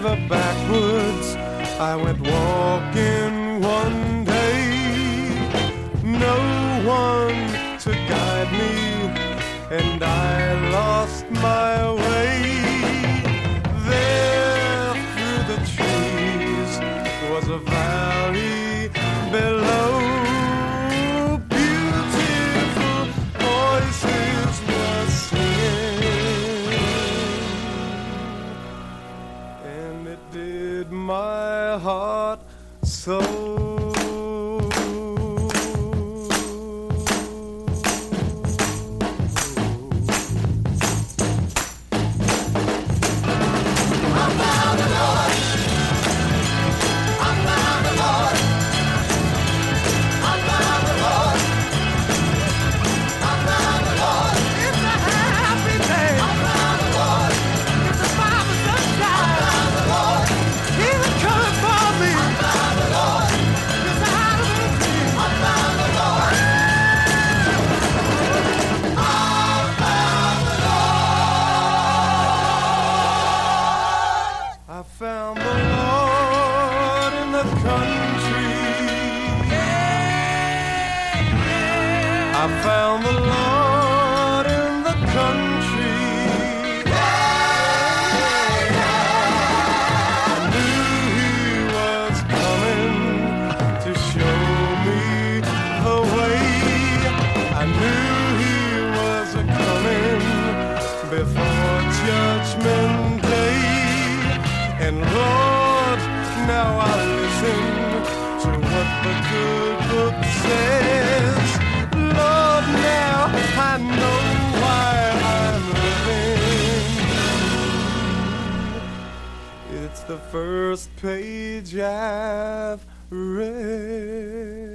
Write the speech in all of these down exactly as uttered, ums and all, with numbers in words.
the backwoods I went walking one day. No one to guide me, and I lost my way. There through the trees was a valley below. Beautiful voices were singing, and it did my heart so. I found the Lord in the country. I knew He was coming to show me the way. I knew He was a-coming before Judgment Day. And Lord, now I listen to what the good book says. Lord, now I know why I'm living. It's the first page I've read.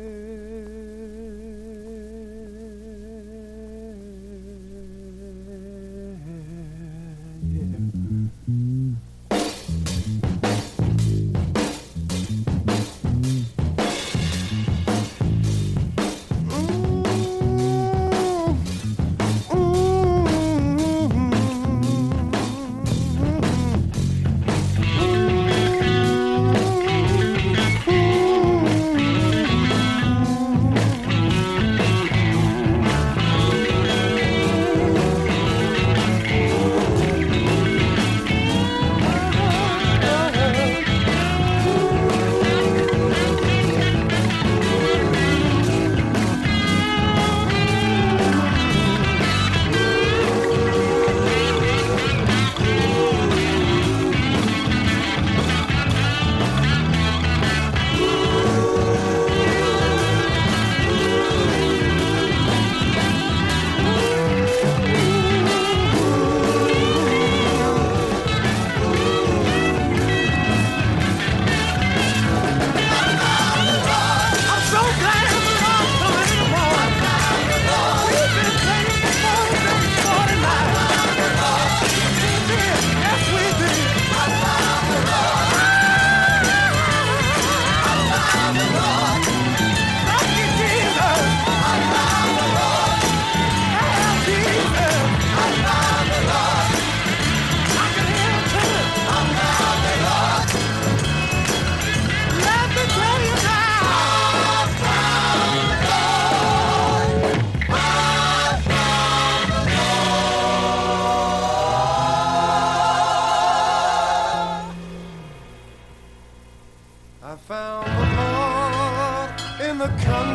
I found the Lord in the country.